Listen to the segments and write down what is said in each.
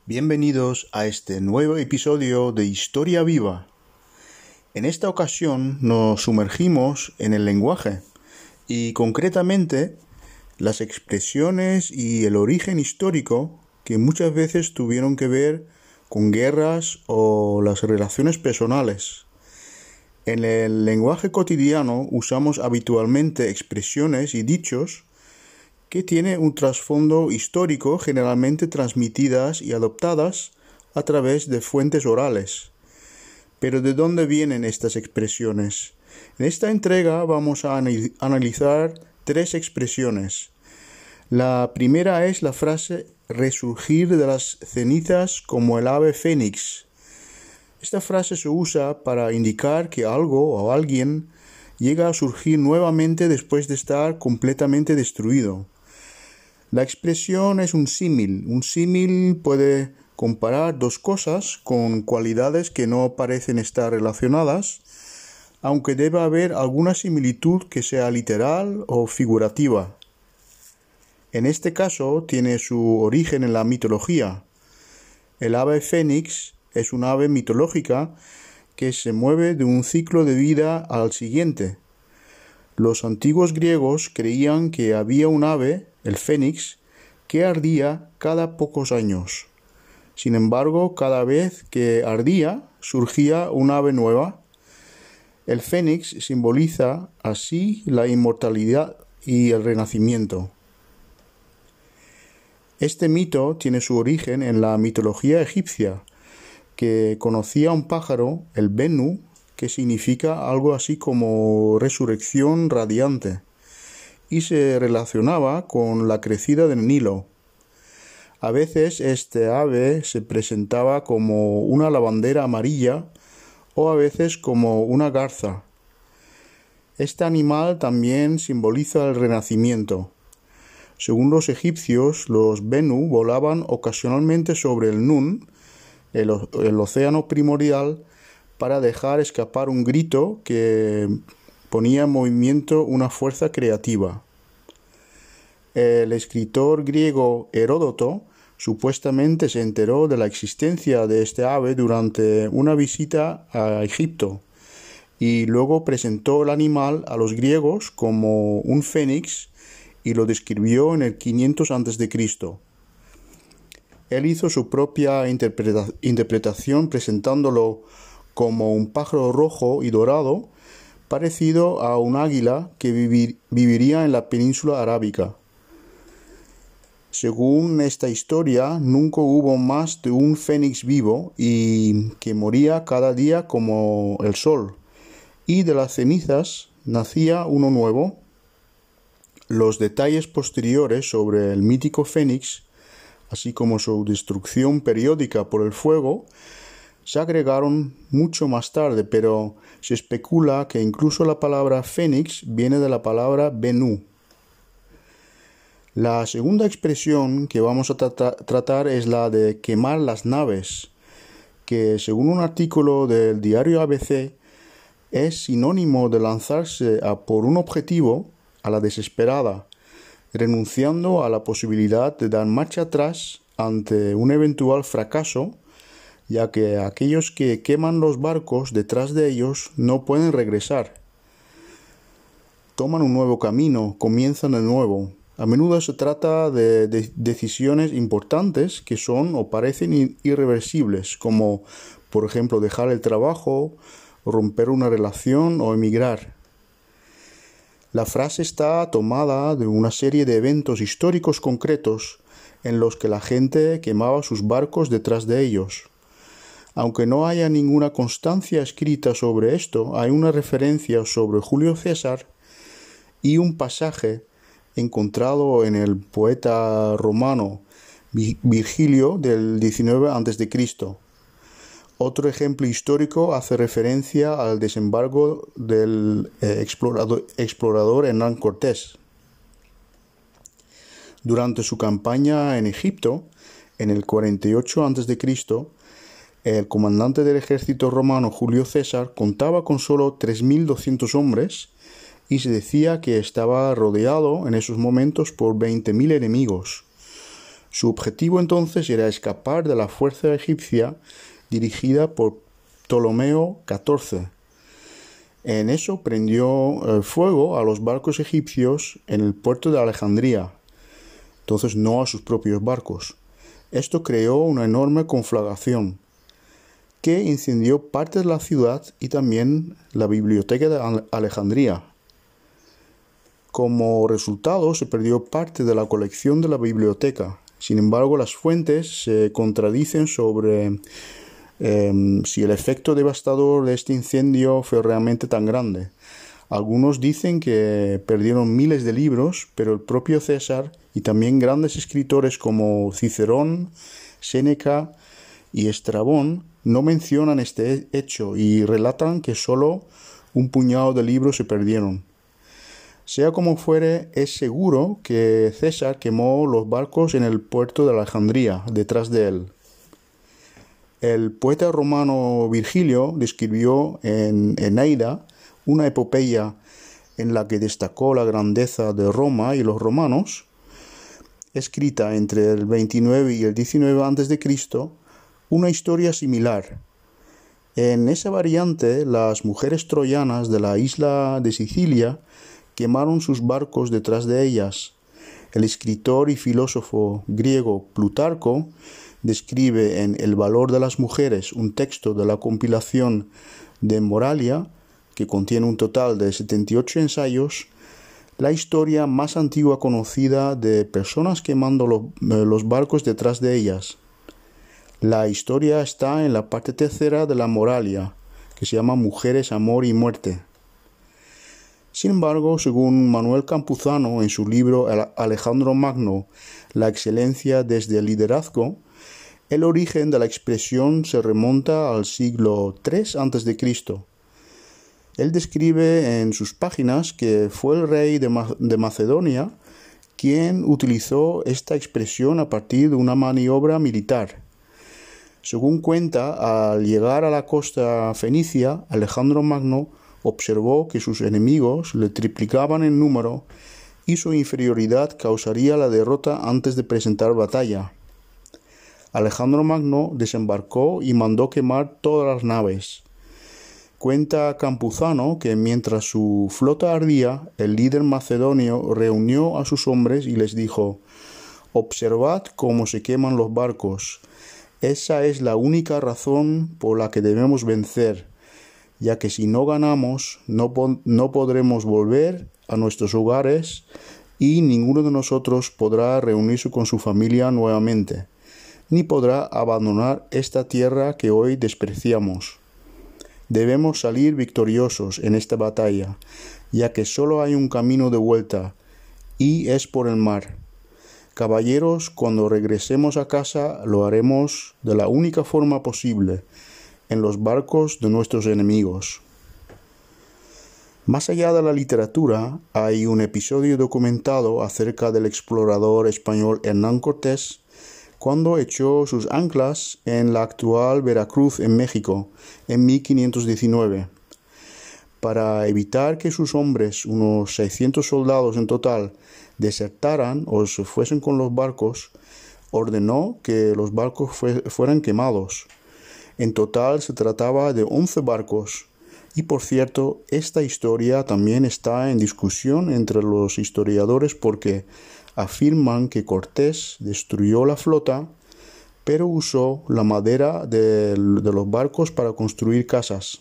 Bienvenidos a este nuevo episodio de Historia Viva. En esta ocasión nos sumergimos en el lenguaje y concretamente las expresiones y el origen histórico que muchas veces tuvieron que ver con guerras o las relaciones personales. En el lenguaje cotidiano usamos habitualmente expresiones y dichos que tienen un trasfondo histórico generalmente transmitidas y adoptadas a través de fuentes orales. Pero ¿de dónde vienen estas expresiones? En esta entrega vamos a analizar tres expresiones. La primera es la frase resurgir de las cenizas como el ave fénix. Esta frase se usa para indicar que algo o alguien llega a surgir nuevamente después de estar completamente destruido. La expresión es un símil. Un símil puede comparar dos cosas con cualidades que no parecen estar relacionadas, aunque debe haber alguna similitud que sea literal o figurativa. En este caso tiene su origen en la mitología. El ave fénix es un ave mitológica que se mueve de un ciclo de vida al siguiente. Los antiguos griegos creían que había un ave, el fénix, que ardía cada pocos años. Sin embargo, cada vez que ardía, surgía un ave nueva. El fénix simboliza así la inmortalidad y el renacimiento. Este mito tiene su origen en la mitología egipcia, que conocía un pájaro, el Bennu, que significa algo así como resurrección radiante, y se relacionaba con la crecida del Nilo. A veces este ave se presentaba como una lavandera amarilla o a veces como una garza. Este animal también simboliza el renacimiento. Según los egipcios, los Bennu volaban ocasionalmente sobre el Nun, el océano primordial, para dejar escapar un grito que ponía en movimiento una fuerza creativa. El escritor griego Heródoto supuestamente se enteró de la existencia de este ave durante una visita a Egipto y luego presentó el animal a los griegos como un fénix y lo describió en el 500 a.C. Él hizo su propia interpretación presentándolo como un pájaro rojo y dorado, parecido a un águila que viviría en la península arábica. Según esta historia, nunca hubo más de un fénix vivo y que moría cada día como el sol, y de las cenizas nacía uno nuevo. Los detalles posteriores sobre el mítico fénix, así como su destrucción periódica por el fuego, se agregaron mucho más tarde, pero se especula que incluso la palabra fénix viene de la palabra Bennu. La segunda expresión que vamos a tratar es la de quemar las naves, que según un artículo del diario ABC es sinónimo de lanzarse a por un objetivo a la desesperada, renunciando a la posibilidad de dar marcha atrás ante un eventual fracaso, ya que aquellos que queman los barcos detrás de ellos no pueden regresar. Toman un nuevo camino, comienzan de nuevo. A menudo se trata de decisiones importantes que son o parecen irreversibles, como por ejemplo dejar el trabajo, romper una relación o emigrar. La frase está tomada de una serie de eventos históricos concretos en los que la gente quemaba sus barcos detrás de ellos. Aunque no haya ninguna constancia escrita sobre esto, hay una referencia sobre Julio César y un pasaje encontrado en el poeta romano Virgilio del 19 a.C. Otro ejemplo histórico hace referencia al desembarco del explorador Hernán Cortés. Durante su campaña en Egipto, en el 48 a.C., el comandante del ejército romano Julio César contaba con solo 3.200 hombres y se decía que estaba rodeado en esos momentos por 20.000 enemigos. Su objetivo entonces era escapar de la fuerza egipcia dirigida por Ptolomeo XIV. En eso prendió fuego a los barcos egipcios en el puerto de Alejandría, entonces no a sus propios barcos. Esto creó una enorme conflagración que incendió parte de la ciudad y también la biblioteca de Alejandría. Como resultado, se perdió parte de la colección de la biblioteca. Sin embargo, las fuentes se contradicen sobre si el efecto devastador de este incendio fue realmente tan grande. Algunos dicen que perdieron miles de libros, pero el propio César y también grandes escritores como Cicerón, Séneca y Estrabón no mencionan este hecho y relatan que solo un puñado de libros se perdieron. Sea como fuere, es seguro que César quemó los barcos en el puerto de Alejandría, detrás de él. El poeta romano Virgilio describió en Eneida una epopeya en la que destacó la grandeza de Roma y los romanos, escrita entre el 29 y el 19 a.C., una historia similar. En esa variante, las mujeres troyanas de la isla de Sicilia quemaron sus barcos detrás de ellas. El escritor y filósofo griego Plutarco describe en El valor de las mujeres, un texto de la compilación de Moralia, que contiene un total de 78 ensayos, la historia más antigua conocida de personas quemando los barcos detrás de ellas. La historia está en la parte tercera de la Moralia, que se llama Mujeres, Amor y Muerte. Sin embargo, según Manuel Campuzano en su libro Alejandro Magno, la excelencia desde el liderazgo, el origen de la expresión se remonta al siglo III a.C. Él describe en sus páginas que fue el rey de Macedonia quien utilizó esta expresión a partir de una maniobra militar. Según cuenta, al llegar a la costa fenicia, Alejandro Magno observó que sus enemigos le triplicaban en número y su inferioridad causaría la derrota antes de presentar batalla. Alejandro Magno desembarcó y mandó quemar todas las naves. Cuenta Campuzano que mientras su flota ardía, el líder macedonio reunió a sus hombres y les dijo: «Observad cómo se queman los barcos. Esa es la única razón por la que debemos vencer, ya que si no ganamos, no podremos volver a nuestros hogares y ninguno de nosotros podrá reunirse con su familia nuevamente, ni podrá abandonar esta tierra que hoy despreciamos. Debemos salir victoriosos en esta batalla, ya que solo hay un camino de vuelta, y es por el mar. Caballeros, cuando regresemos a casa lo haremos de la única forma posible, en los barcos de nuestros enemigos». Más allá de la literatura, hay un episodio documentado acerca del explorador español Hernán Cortés cuando echó sus anclas en la actual Veracruz, en México, en 1519. Para evitar que sus hombres, unos 600 soldados en total, desertaran o se fuesen con los barcos, ordenó que los barcos fueran quemados. En total se trataba de 11 barcos. Y por cierto, esta historia también está en discusión entre los historiadores porque afirman que Cortés destruyó la flota, pero usó la madera de los barcos para construir casas.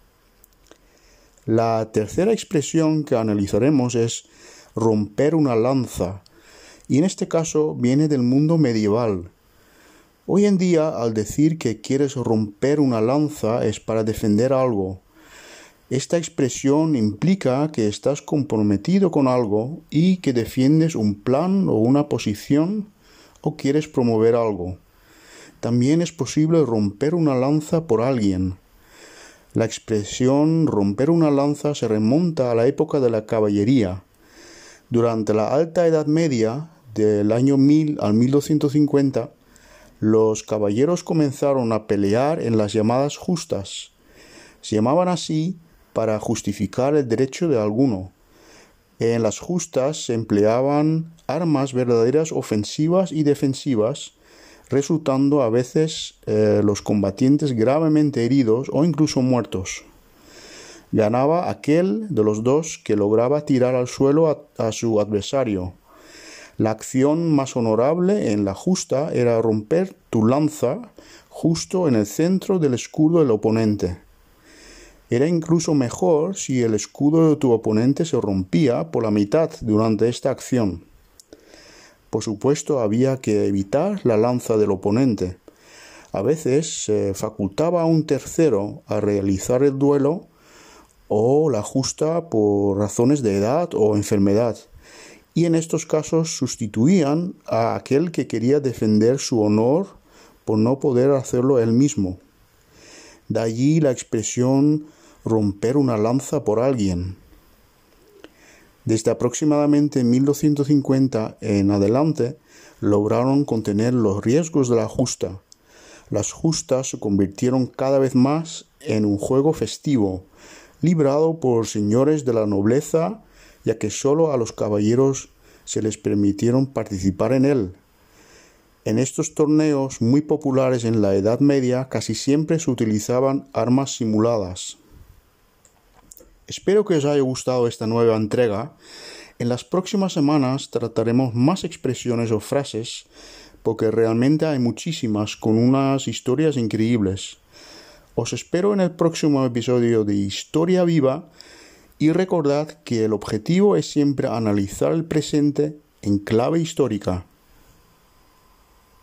La tercera expresión que analizaremos es romper una lanza, y en este caso viene del mundo medieval. Hoy en día, al decir que quieres romper una lanza es para defender algo. Esta expresión implica que estás comprometido con algo y que defiendes un plan o una posición o quieres promover algo. También es posible romper una lanza por alguien. La expresión romper una lanza se remonta a la época de la caballería. Durante la Alta Edad Media, del año 1000 al 1250, los caballeros comenzaron a pelear en las llamadas justas. Se llamaban así para justificar el derecho de alguno. En las justas se empleaban armas verdaderas ofensivas y defensivas, resultando a veces los combatientes gravemente heridos o incluso muertos. Ganaba aquel de los dos que lograba tirar al suelo a su adversario. La acción más honorable en la justa era romper tu lanza justo en el centro del escudo del oponente. Era incluso mejor si el escudo de tu oponente se rompía por la mitad durante esta acción. Por supuesto, había que evitar la lanza del oponente. A veces se facultaba a un tercero a realizar el duelo o la justa por razones de edad o enfermedad, y en estos casos sustituían a aquel que quería defender su honor por no poder hacerlo él mismo. De allí la expresión romper una lanza por alguien. Desde aproximadamente 1250 en adelante lograron contener los riesgos de la justa. Las justas se convirtieron cada vez más en un juego festivo, librado por señores de la nobleza, ya que sólo a los caballeros se les permitieron participar en él. En estos torneos muy populares en la Edad Media casi siempre se utilizaban armas simuladas. Espero que os haya gustado esta nueva entrega. En las próximas semanas trataremos más expresiones o frases, porque realmente hay muchísimas con unas historias increíbles. Os espero en el próximo episodio de Historia Viva y recordad que el objetivo es siempre analizar el presente en clave histórica.